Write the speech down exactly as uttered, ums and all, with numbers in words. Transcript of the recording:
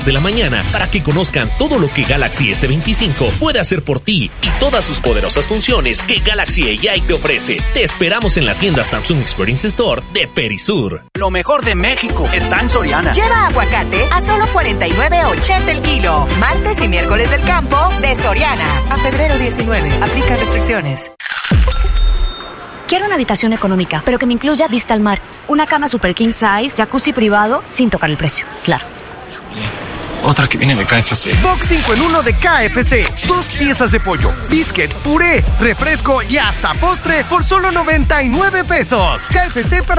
de la mañana para que conozcan todo lo que Galaxy S veinticinco puede hacer por ti y todas sus poderosas funciones que Galaxy A I te ofrece. Te esperamos en la tienda Samsung Experience Store de Perisur. Lo mejor de México está en Soriana. Lleva aguacate a solo cuarenta y nueve ochenta el kilo. Martes y miércoles del campo de Soriana. A febrero diecinueve. Aplica restricciones. Quiero una habitación económica, pero que me incluya vista al mar. Una cama super king size, jacuzzi privado, sin tocar el precio, claro. Otra que viene de K F C. Box cinco en uno de K F C. Dos piezas de pollo, biscuit, puré, refresco y hasta postre por solo noventa y nueve pesos. K F C para